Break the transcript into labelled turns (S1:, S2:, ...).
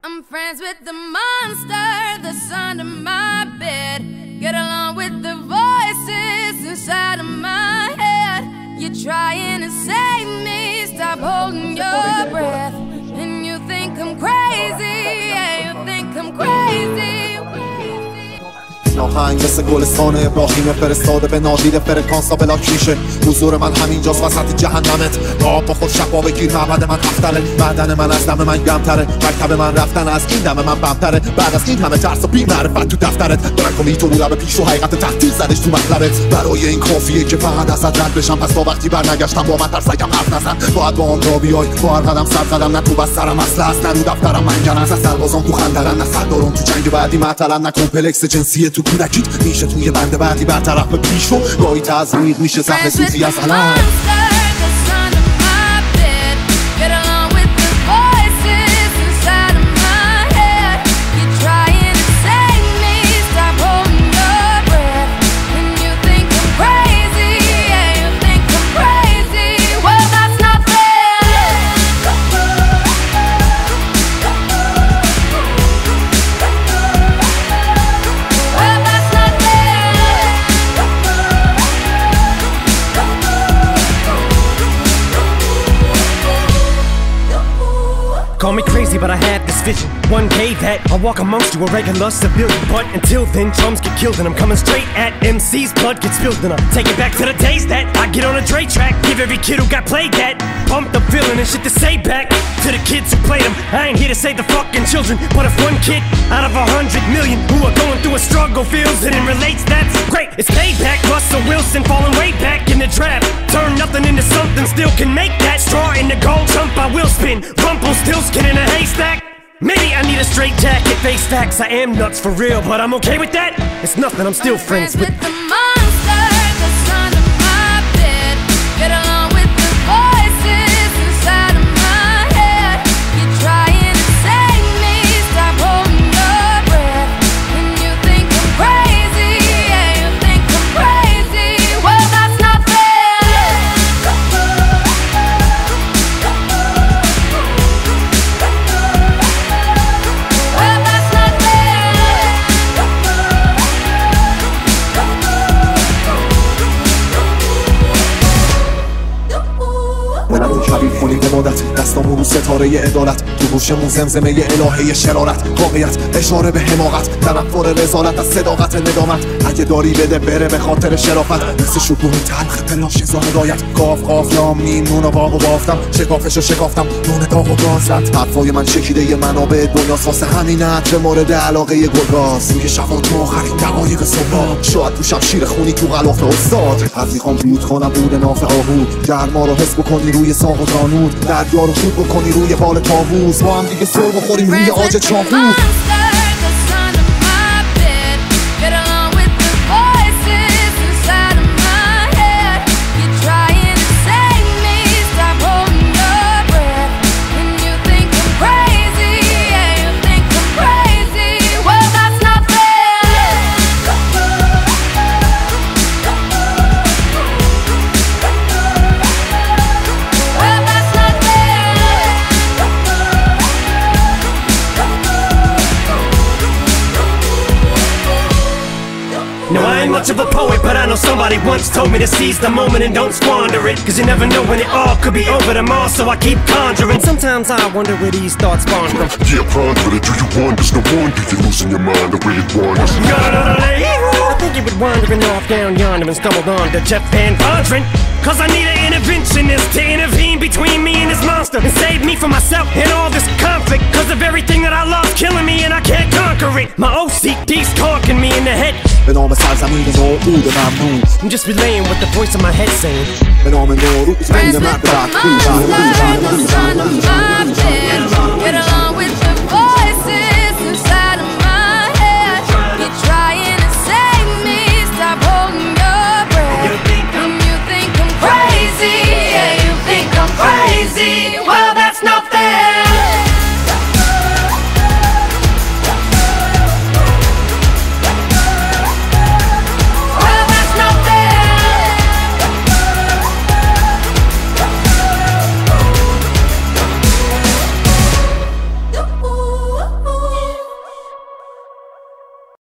S1: I'm friends with the monster that's under my bed. Get along with the voices inside of my head. You're trying to save me, stop holding your breath. And you think I'm crazy, yeah, you think I'm crazy.
S2: آهنگ مثل گلستان ابراهیم فرستاده به نادید فرکانسا بلاک میشه. حضور من همینجاست وسط جهنمت. آب با خود شفا بگیر معبد من افتره. بدن من از دم من گمتره. مکتب من رفتن از این دم من بمتره. بعد از این همه ترس و بی معرفت تو دفترت دارن کنی تو رو پیش و حقیقت تحتیل زدش تو مطلبت. برای این کافیه که فقط ازت رد بشم. پس تا وقتی برنگشتم با من ترسکم حرف نزن. باید با هم را بیای با هر قدم سر قدم. نه تو بسترم اصل هست نه رو دفترم منگن از سربازان تو خندرن. نه سردارم تو جنگ بعدی معطلن. نه کمپلکس جنسی تو کودکیت میشه توی بند بعدی برطرف به پیش رو. گاهی تزریق میشه زهر سوزی از علم.
S3: Call me crazy, but I had this vision. One day that I'll walk amongst you a regular civilian. But until then, drums get killed and I'm coming straight at MC's blood gets spilled. And I'll take it back to the days that I get on a Dre track. Give every kid who got played that pumped up feeling and shit to say back to the kids who played them. I ain't here to save the fucking children, but if one kid out of 100 million who are going through a struggle feels it and relates, that's great. It's payback. Russell Wilson falling way back in the draft. Turn nothing into something, still can make that straw in the gold jump. I will spin. Rumpelstiltskin in a haystack. Maybe I need a straight jacket. Face facts, I am nuts for real, but I'm okay with that. It's nothing, I'm still friends with
S1: the monster that's under my bed. Get along with the voices inside of my head. You're trying to save me, stop holding your breath. And you think I'm crazy, yeah, you think I'm crazy. Well, that's not fair. Well, that's not fair.
S2: منم تو کبیر کنیم به مدت. دستامون رو ستاره عدالت. تو گوشمون زمزمه الهه شرارت. واقعیت اشاره به حماقت. تنفر رسالت از صداقت ندامت. اگه داری بده بره به خاطر شرافت. مثل شکوه تلخ پلاش زا هدایت. قاف قاف لام میم نون و باغ و بافتم. شکافشو شکافتم نون داغ و گاز رد. حرفای من چکیده یه منابع دنیاست. واسه همین عطر مورد علاقه گلگاز. روی شفا تو آخرین دقایق صبح. شاید تو شب شیر خونی تو غلاف استاد. هر میخوام بود کنم بود ناف آهود. گرما رو حس بکنی روی ساق و زانود. دریا رو خود بکنی روی بال طاووس. با هم دیگه سر بخوریم روی آج چاقو.
S3: No, I ain't much of a poet, but I know somebody once told me to seize the moment and don't squander it. Cause you never know when it all could be over tomorrow, so I keep conjuring. Sometimes I wonder where these thoughts spawn from.
S4: Yeah, ponder it, do you wonder? No wonder you're losing your mind the way it wanders.
S3: I think you were wandering off down yonder and stumbled on to Jeff Van Vondren. Cause I need an interventionist to intervene between me and this monster and save me from myself and all this conflict. Cause of everything that I love killing me and I can't conquer it. My OCD's conking me in the head.
S2: به نام سرزمین نوعود ممنون.
S3: I'm just relaying what the voice in my head saying.
S2: به نام نوروز بین مرد و